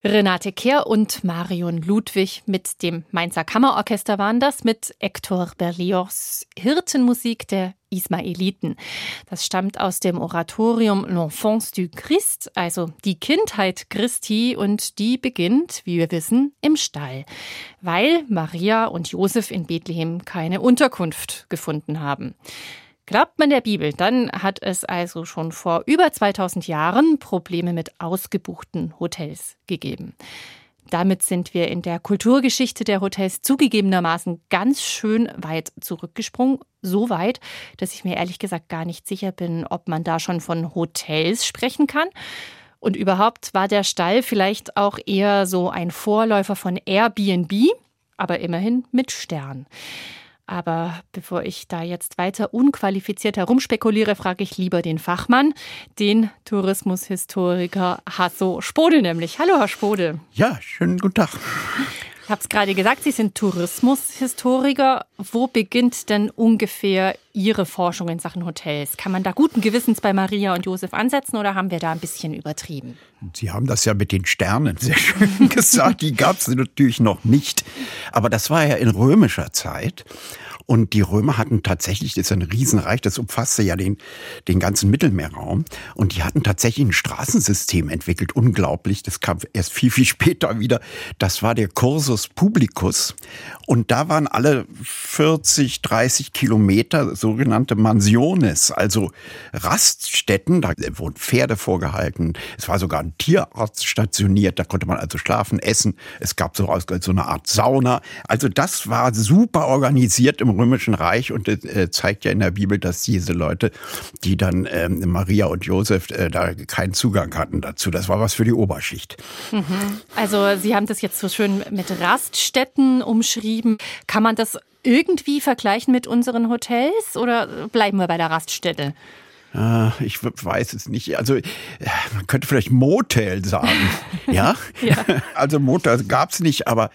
Renate Kehr und Marion Ludwig mit dem Mainzer Kammerorchester waren das, mit Hector Berlioz' Hirtenmusik der Ismaeliten. Das stammt aus dem Oratorium L'Enfance du Christ, also die Kindheit Christi, und die beginnt, wie wir wissen, im Stall, weil Maria und Josef in Bethlehem keine Unterkunft gefunden haben. Glaubt man der Bibel, dann hat es also schon vor über 2000 Jahren Probleme mit ausgebuchten Hotels gegeben. Damit sind wir in der Kulturgeschichte der Hotels zugegebenermaßen ganz schön weit zurückgesprungen. So weit, dass ich mir ehrlich gesagt gar nicht sicher bin, ob man da schon von Hotels sprechen kann. Und überhaupt war der Stall vielleicht auch eher so ein Vorläufer von Airbnb, aber immerhin mit Stern. Aber bevor ich da jetzt weiter unqualifiziert herumspekuliere, frage ich lieber den Fachmann, den Tourismushistoriker Hasso Spode nämlich. Hallo, Herr Spode. Ja, schönen guten Tag. Ich habe es gerade gesagt, Sie sind Tourismushistoriker. Wo beginnt denn ungefähr Ihre Forschung in Sachen Hotels? Kann man da guten Gewissens bei Maria und Josef ansetzen oder haben wir da ein bisschen übertrieben? Sie haben das ja mit den Sternen sehr schön gesagt. Die gab es natürlich noch nicht. Aber das war ja in römischer Zeit. Und die Römer hatten tatsächlich, das ist ein Riesenreich, das umfasste ja den ganzen Mittelmeerraum. Und die hatten tatsächlich ein Straßensystem entwickelt. Unglaublich, das kam erst viel, viel später wieder. Das war der Cursus Publicus. Und da waren alle 40, 30 Kilometer sogenannte Mansiones, also Raststätten. Da wurden Pferde vorgehalten. Es war sogar ein Tierarzt stationiert. Da konnte man also schlafen, essen. Es gab so eine Art Sauna. Also das war super organisiert im Römischen Reich und zeigt ja in der Bibel, dass diese Leute, die dann Maria und Josef da keinen Zugang hatten dazu. Das war was für die Oberschicht. Mhm. Also Sie haben das jetzt so schön mit Raststätten umschrieben. Kann man das irgendwie vergleichen mit unseren Hotels oder bleiben wir bei der Raststätte? Ich weiß es nicht. Also man könnte vielleicht Motel sagen. Ja? Ja. Also Motel gab's nicht, aber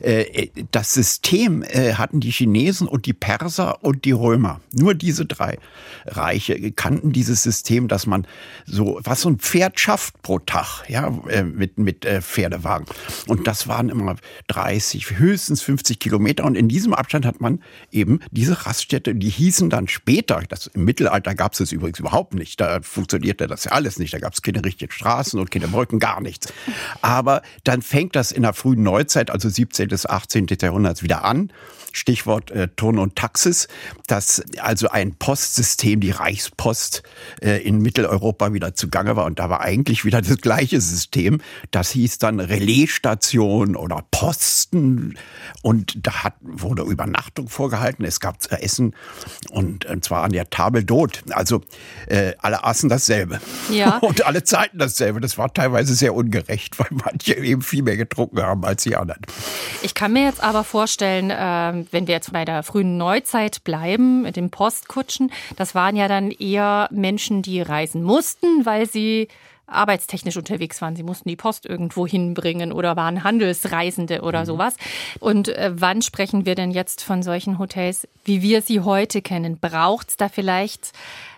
das System hatten die Chinesen und die Perser und die Römer. Nur diese drei Reiche kannten dieses System, dass man so ein Pferd schafft pro Tag, ja, mit Pferdewagen. Und das waren immer 30, höchstens 50 Kilometer. Und in diesem Abstand hat man eben diese Raststätte, die hießen dann später, im Mittelalter gab's es übrigens überhaupt nicht. Da funktionierte das ja alles nicht. Da gab es keine richtigen Straßen und keine Brücken, gar nichts. Aber dann fängt das in der frühen Neuzeit, also 17. bis 18. Jahrhunderts wieder an. Stichwort Turn und Taxis, dass also ein Postsystem, die Reichspost in Mitteleuropa wieder zugange war. Und da war eigentlich wieder das gleiche System. Das hieß dann Relaisstation oder Posten. Und da wurde Übernachtung vorgehalten. Es gab Essen und zwar an der Table d'Hôte. Also alle aßen dasselbe. Ja. Und alle zahlten dasselbe. Das war teilweise sehr ungerecht, weil manche eben viel mehr getrunken haben als die anderen. Ich kann mir jetzt aber vorstellen, wenn wir jetzt bei der frühen Neuzeit bleiben, mit den Postkutschen, das waren ja dann eher Menschen, die reisen mussten, weil sie arbeitstechnisch unterwegs waren. Sie mussten die Post irgendwo hinbringen oder waren Handelsreisende oder sowas. Und wann sprechen wir denn jetzt von solchen Hotels, wie wir sie heute kennen? Braucht es da vielleicht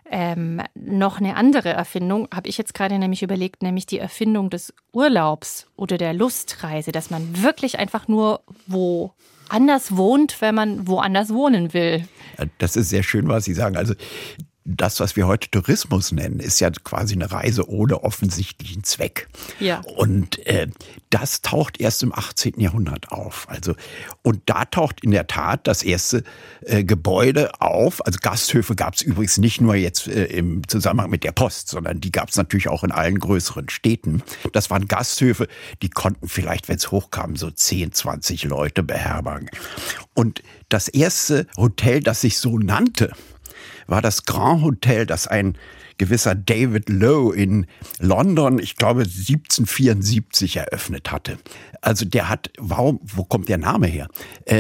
noch eine andere Erfindung, habe ich jetzt gerade nämlich überlegt, nämlich die Erfindung des Urlaubs oder der Lustreise, dass man wirklich einfach nur woanders wohnt, wenn man woanders wohnen will. Das ist sehr schön, was Sie sagen. Also das, was wir heute Tourismus nennen, ist ja quasi eine Reise ohne offensichtlichen Zweck. Ja. Und das taucht erst im 18. Jahrhundert auf. Und da taucht in der Tat das erste Gebäude auf. Also Gasthöfe gab es übrigens nicht nur jetzt im Zusammenhang mit der Post, sondern die gab es natürlich auch in allen größeren Städten. Das waren Gasthöfe, die konnten vielleicht, wenn es hochkam, so 10, 20 Leute beherbergen. Und das erste Hotel, das sich so nannte, war das Grand Hotel, das ein gewisser David Lowe in London, ich glaube 1774 eröffnet hatte. Also wo kommt der Name her?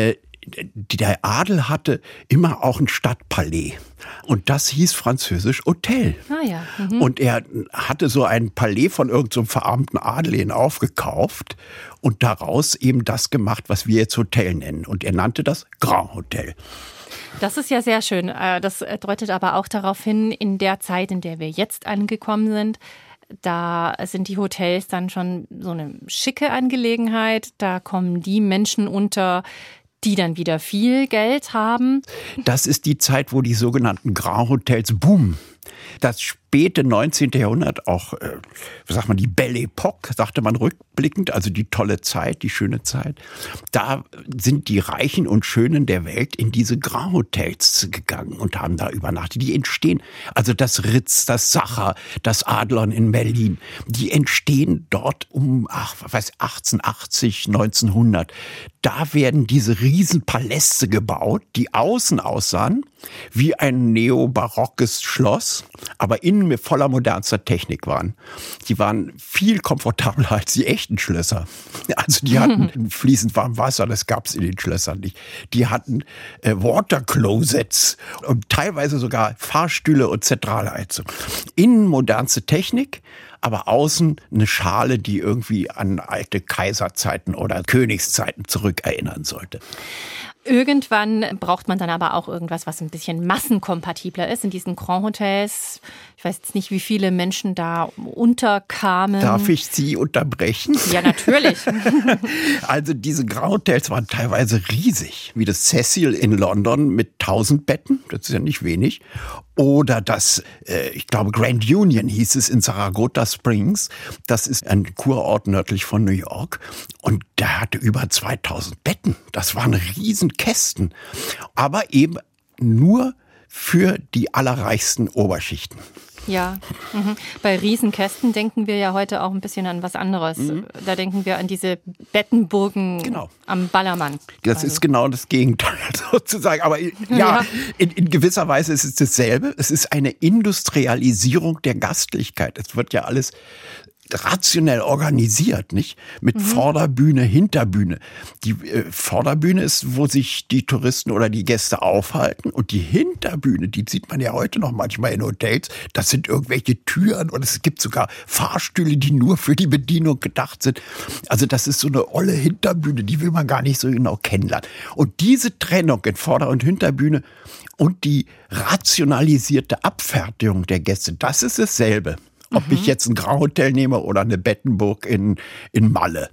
Der Adel hatte immer auch ein Stadtpalais. Und das hieß französisch Hotel. Ah ja. Mhm. Und er hatte so ein Palais von irgendeinem verarmten Adeligen aufgekauft und daraus eben das gemacht, was wir jetzt Hotel nennen. Und er nannte das Grand Hotel. Das ist ja sehr schön. Das deutet aber auch darauf hin, in der Zeit, in der wir jetzt angekommen sind, Da sind die Hotels dann schon so eine schicke Angelegenheit. Da kommen die Menschen unter, die dann wieder viel Geld haben. Das ist die Zeit, wo die sogenannten Grand Hotels boomen. Das späte 19. Jahrhundert, auch, die Belle Époque, sagte man rückblickend, also die tolle Zeit, die schöne Zeit. Da sind die Reichen und Schönen der Welt in diese Grand Hotels gegangen und haben da übernachtet. Die entstehen, also das Ritz, das Sacher, das Adlon in Berlin, die entstehen dort um 1880, 1900. Da werden diese Riesenpaläste gebaut, die außen aussahen wie ein neobarockes Schloss, aber innen mit voller modernster Technik waren. Die waren viel komfortabler als die echten Schlösser. Also die hatten fließend warmes Wasser, das gab es in den Schlössern nicht. Die hatten Waterclosets und teilweise sogar Fahrstühle und Zentralheizung. Innen modernste Technik, aber außen eine Schale, die irgendwie an alte Kaiserzeiten oder Königszeiten zurückerinnern sollte. Irgendwann braucht man dann aber auch irgendwas, was ein bisschen massenkompatibler ist. In diesen Grand Hotels, ich weiß jetzt nicht, wie viele Menschen da unterkamen. Darf ich Sie unterbrechen? Ja, natürlich. Also diese Grand Hotels waren teilweise riesig, wie das Cecil in London mit 1000 Betten, das ist ja nicht wenig. Oder das, ich glaube Grand Union hieß es in Saratoga Springs. Das ist ein Kurort nördlich von New York. Und der hatte über 2000 Betten. Das waren Riesenkästen. Aber eben nur für die allerreichsten Oberschichten. Ja, bei Riesenkästen denken wir ja heute auch ein bisschen an was anderes. Da denken wir an diese Bettenburgen am Ballermann. Das ist genau das Gegenteil sozusagen. Aber ja, in gewisser Weise ist es dasselbe. Es ist eine Industrialisierung der Gastlichkeit. Es wird ja alles rationell organisiert, nicht? Mit Vorderbühne, Hinterbühne. Die Vorderbühne ist, wo sich die Touristen oder die Gäste aufhalten, und die Hinterbühne, die sieht man ja heute noch manchmal in Hotels, das sind irgendwelche Türen und es gibt sogar Fahrstühle, die nur für die Bedienung gedacht sind. Also das ist so eine olle Hinterbühne, die will man gar nicht so genau kennenlernen. Und diese Trennung in Vorder- und Hinterbühne und die rationalisierte Abfertigung der Gäste, das ist dasselbe. Ob ich jetzt ein Grand Hotel nehme oder eine Bettenburg in Malle.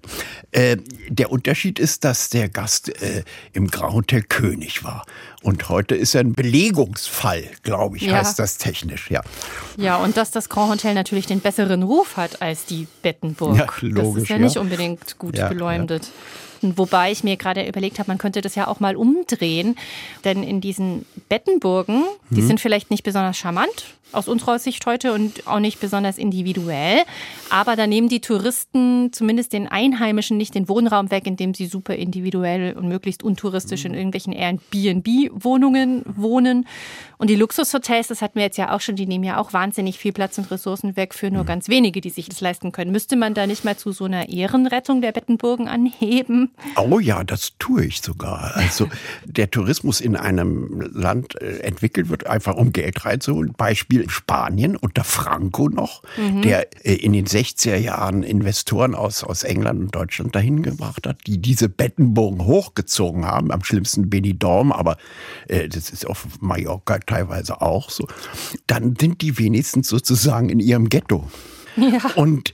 Der Unterschied ist, dass der Gast im Grand Hotel König war. Und heute ist er ein Belegungsfall, glaube ich, heißt das technisch. Ja, und dass das Grand Hotel natürlich den besseren Ruf hat als die Bettenburg. Ja, logisch, das ist ja nicht unbedingt gut beleumundet. Ja. Wobei ich mir gerade überlegt habe, man könnte das ja auch mal umdrehen. Denn in diesen Bettenburgen, die sind vielleicht nicht besonders charmant aus unserer Sicht heute und auch nicht besonders individuell. Aber da nehmen die Touristen zumindest den Einheimischen nicht den Wohnraum weg, indem sie super individuell und möglichst untouristisch in irgendwelchen Airbnb-Wohnungen wohnen. Und die Luxushotels, das hatten wir jetzt ja auch schon, die nehmen ja auch wahnsinnig viel Platz und Ressourcen weg für nur ganz wenige, die sich das leisten können. Müsste man da nicht mal zu so einer Ehrenrettung der Bettenburgen anheben? Oh ja, das tue ich sogar. Also der Tourismus in einem Land entwickelt wird, einfach um Geld reinzuholen. Beispiel Spanien unter Franco noch, der in den 60er Jahren Investoren aus England und Deutschland dahin gebracht hat, die diese Bettenburgen hochgezogen haben. Am schlimmsten Benidorm, aber das ist auf Mallorca teilweise auch so. Dann sind die wenigstens sozusagen in ihrem Ghetto. Ja. Und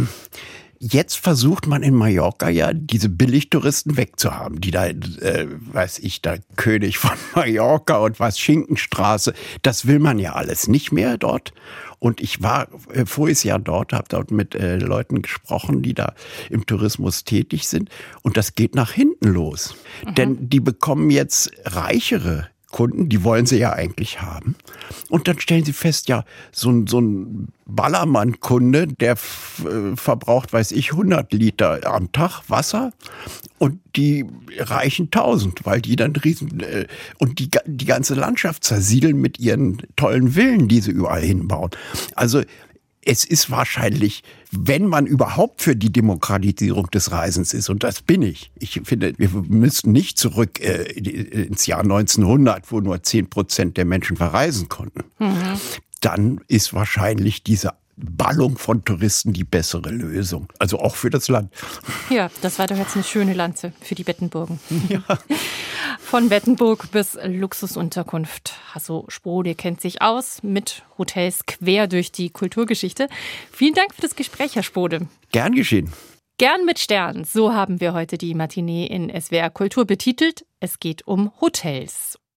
jetzt versucht man in Mallorca ja, diese Billigtouristen wegzuhaben, die da, der König von Mallorca und Schinkenstraße, das will man ja alles nicht mehr dort. Und ich war voriges Jahr dort, habe dort mit Leuten gesprochen, die da im Tourismus tätig sind. Und das geht nach hinten los. Denn die bekommen jetzt reichere Kunden, die wollen sie ja eigentlich haben. Und dann stellen sie fest, ja, so ein Ballermann-Kunde, der verbraucht, 100 Liter am Tag Wasser, und die reichen 1000, weil die dann und die ganze Landschaft zersiedeln mit ihren tollen Villen, die sie überall hinbauen. Also es ist wahrscheinlich, wenn man überhaupt für die Demokratisierung des Reisens ist, und das bin ich. Ich finde, wir müssten nicht zurück ins Jahr 1900, wo nur 10% der Menschen verreisen konnten. Dann ist wahrscheinlich diese Ballung von Touristen die bessere Lösung. Also auch für das Land. Ja, das war doch jetzt eine schöne Lanze für die Bettenburgen. Ja. Von Wettenburg bis Luxusunterkunft. Hasso Spode kennt sich aus mit Hotels quer durch die Kulturgeschichte. Vielen Dank für das Gespräch, Herr Spode. Gern geschehen. Gern mit Stern, so haben wir heute die Matinee in SWR Kultur betitelt. Es geht um Hotels.